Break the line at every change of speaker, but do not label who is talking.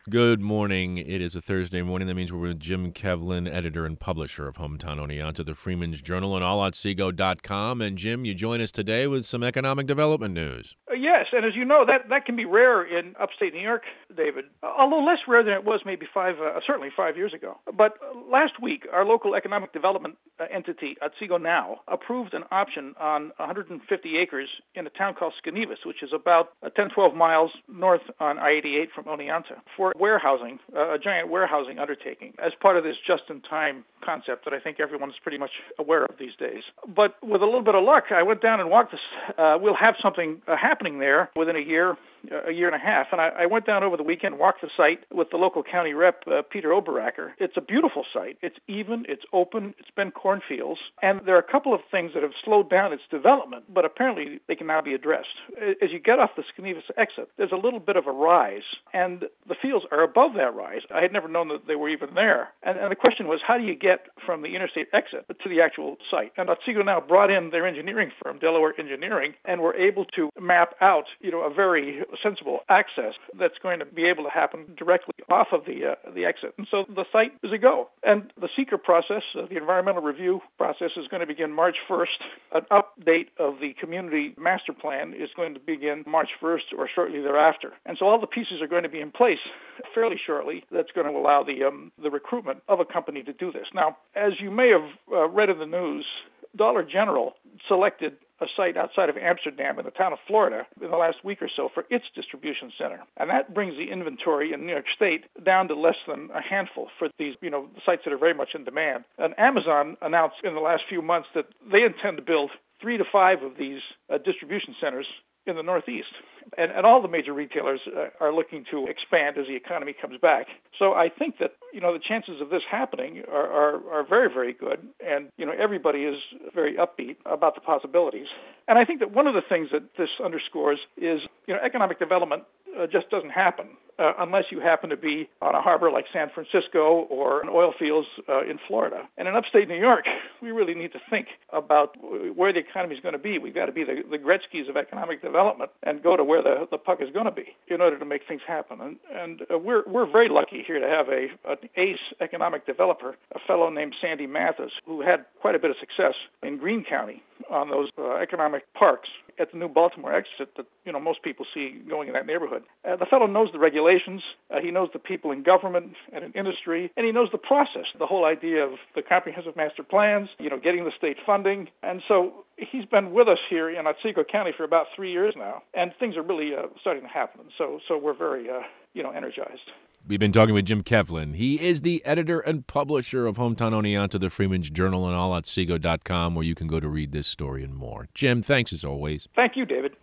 Good morning. It is a Thursday morning. That means we're with Jim Kevlin, editor and publisher of Hometown Oneonta, the Freeman's Journal, and allatsego.com. And Jim, you join us today with some economic development news.
Yes, and as you know, that can be rare in upstate New York, David, although less rare than it was maybe certainly 5 years ago. But last week, our local economic development entity, Otsego Now, approved an option on 150 acres in a town called Skenevis, which is about 10, 12 miles north on I-88 from Oneonta, for warehousing, a giant warehousing undertaking, as part of this just-in-time concept that I think everyone's pretty much aware of these days. But with a little bit of luck, I went down and walked this. We'll have something happening there within a year and a half. And I went down over the weekend, walked the site with the local county rep, Peter Oberacker. It's a beautiful site. It's even, it's open, it's been cornfields. And there are a couple of things that have slowed down its development, but apparently they can now be addressed. As you get off the Skenevis exit, there's a little bit of a rise, and the fields are above that rise. I had never known that they were even there. And the question was, how do you get from the interstate exit to the actual site? And Otsego Now brought in their engineering firm, Delaware Engineering, and were able to map out, a very sensible access that's going to be able to happen directly off of the exit. And so the site is a go. And the seeker process, the environmental review process, is going to begin March 1st. An update of the community master plan is going to begin March 1st or shortly thereafter. And so all the pieces are going to be in place fairly shortly. That's going to allow the recruitment of a company to do this. Now, as you may have read in the news, Dollar General selected a site outside of Amsterdam in the town of Florida in the last week or so for its distribution center. And that brings the inventory in New York State down to less than a handful for these, sites that are very much in demand. And Amazon announced in the last few months that they intend to build 3 to 5 of these distribution centers in the Northeast. And all the major retailers are looking to expand as the economy comes back. So I think that, the chances of this happening are very, very good. And, everybody is very upbeat about the possibilities. And I think that one of the things that this underscores is, economic development just doesn't happen unless you happen to be on a harbor like San Francisco or in oil fields in Florida. And in upstate New York, we really need to think about where the economy is going to be. We've got to be the Gretzkys of economic development and go to where the puck is going to be in order to make things happen. And we're very lucky here to have an ace economic developer, a fellow named Sandy Mathis, who had quite a bit of success in Greene County on those economic parks at the new Baltimore exit that most people see going in that neighborhood. The fellow knows the regulations, he knows the people in government and in industry, and he knows the process, the whole idea of the comprehensive master plans, getting the state funding. And so he's been with us here in Otsego County for about 3 years now, and things are really starting to happen. So we're very energized.
We've been talking with Jim Kevlin. He is the editor and publisher of Hometown Oneonta, the Freeman's Journal, and allatsego.com, where you can go to read this story and more. Jim, thanks as always.
Thank you, David.